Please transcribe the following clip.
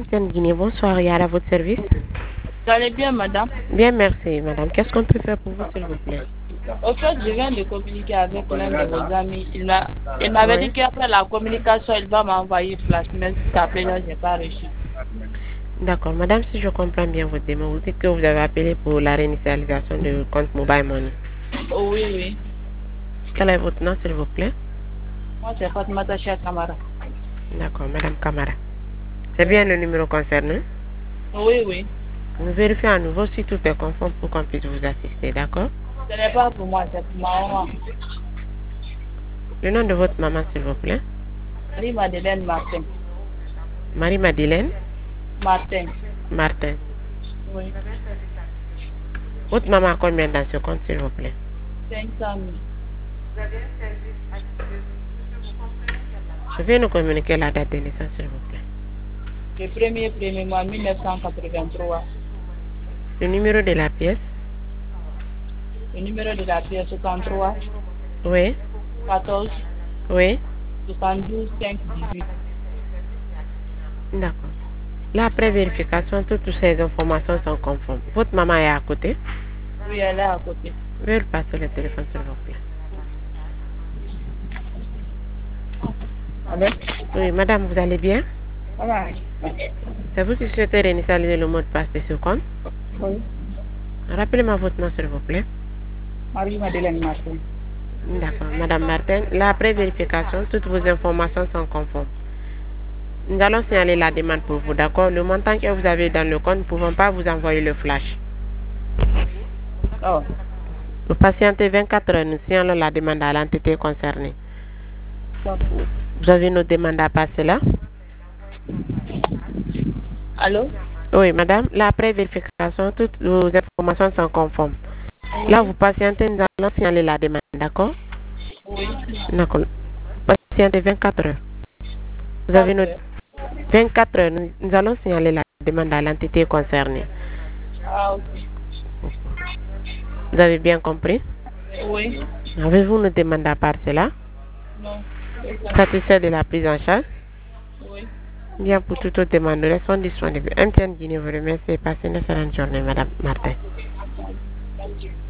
MTN Guinée, bonsoir, Yara, à votre service. Vous allez bien, madame? Bien, merci, madame. Qu'est-ce qu'on peut faire pour vous, s'il vous plaît? Au fait, je viens de communiquer avec l'un de vos amis. Il m'avait dit qu'après la communication, il va m'envoyer flash, mais jusqu'à présent, je n'ai pas reçu. D'accord, madame, si je comprends bien votre demande, vous dites que vous avez appelé pour la réinitialisation de compte Mobile Money. Oh, oui, oui. Quel est votre nom, s'il vous plaît? Moi, c'est Fatmata Cheikh Kamara. D'accord, madame Kamara. C'est bien le numéro concerné? Oui, oui. Nous vérifions à nouveau si tout est conforme pour qu'on puisse vous assister, d'accord? Ce n'est pas pour moi, c'est pour ma maman. Le nom de votre maman, s'il vous plaît? Marie-Madeleine Martin. Marie-Madeleine Martin. Martin. Oui. Votre maman a combien dans ce compte, s'il vous plaît? 500 000. Je vais nous communiquer la date de naissance, s'il vous plaît. Le premier mois 1983. Le numéro de la pièce? Le numéro de la pièce 63. Oui. 14. Oui. 72 5 18. D'accord. Là, après vérification, toutes ces informations sont conformes. Votre maman est à côté? Oui, elle est à côté. Veuillez lui passer le téléphone, s'il vous plaît. Allô? Oui, madame, vous allez bien? Voilà. C'est vous qui souhaitez réinitialiser le mot de passe de ce compte? Oui. Rappelez-moi votre nom, s'il vous plaît. Marie-Madeleine Martin. D'accord, madame Martin. Là, après vérification, toutes vos informations sont conformes. Nous allons signaler la demande pour vous, d'accord? Le montant que vous avez dans le compte, nous ne pouvons pas vous envoyer le flash. Oh. Vous patientez 24 heures, nous signalons la demande à l'entité concernée. Vous avez une demande à passer là? Allô? Oui, madame. Là, après vérification, toutes vos informations sont conformes. Là, vous patientez, nous allons signaler la demande, d'accord? Oui. D'accord. Patientez 24 heures. Vous avez une 24 heures, nous allons signaler la demande à l'entité concernée. Ah, ok. Vous avez bien compris? Oui. Avez-vous une demande à part cela? Non. Satisfait de la prise en charge? Oui. Bien, pour toute autre demande, nous restons disponibles. MTN Guinée vous remercie et passez une excellente journée, madame Martin.